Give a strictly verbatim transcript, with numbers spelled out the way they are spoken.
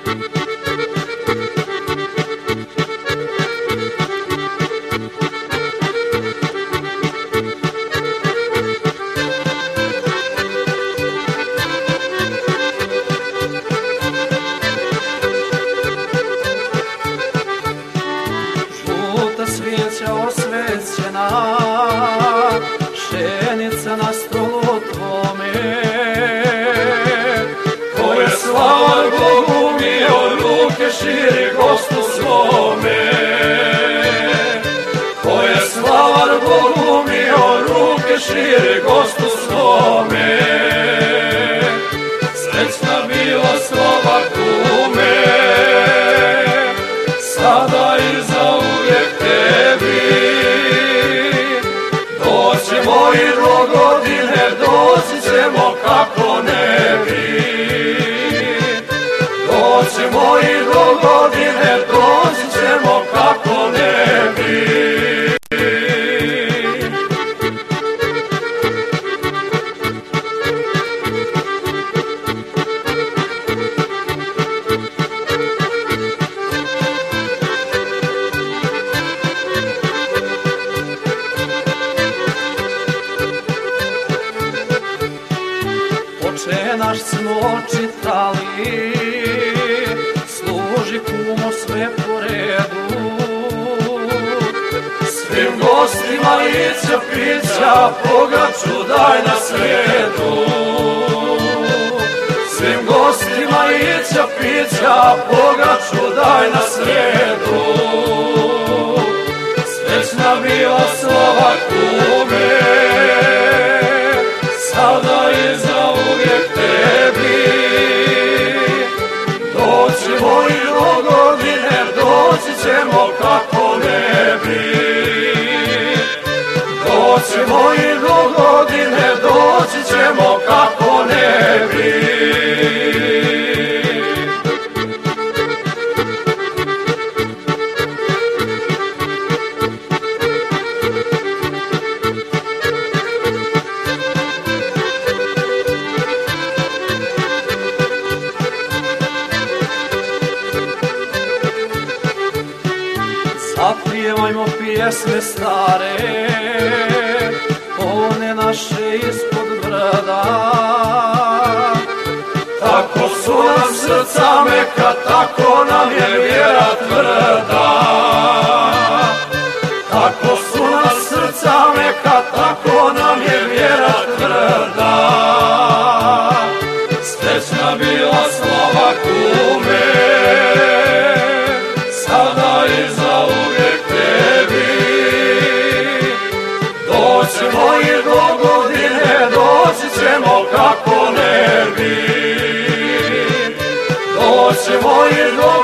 Svijeća osvećena, pšenica na stolu tvome. Ko je slavan Bogu mi od ruke širi gostu svome. Ko je slavan Bogu mi od ruke širi gostu svome. Srećna bila slova kume, sada i zauvijek tebi. Doćemo i do godine, doći ćemo kako ne bi. Doćemo i do godine, doći ćemo kako ne bi. Oče naš smo čitali, služi kumo sve po redu. Svim gostima ića pića, pogaču daj na sredu. Svim gostima ića pića, pogaču daj na sredu. Srećna bila slava kume, sada i zauvijek tebi. Doćemo i do godine, doći ćemo kako ne bi. Doćemo i do godine, doći ćemo kako ne bi. Zapjevajmo pjesme stare, one naše ispod brda. Tako su nam srca meka, tako nam je vjera tvrda. Tako su nam srca meka, tako nam je vjera tvrda. Srećna bila slava kume, sada i zauvijek tebi. Doćemo i do godine, doći ćemo kako ne bi. Doćemo i do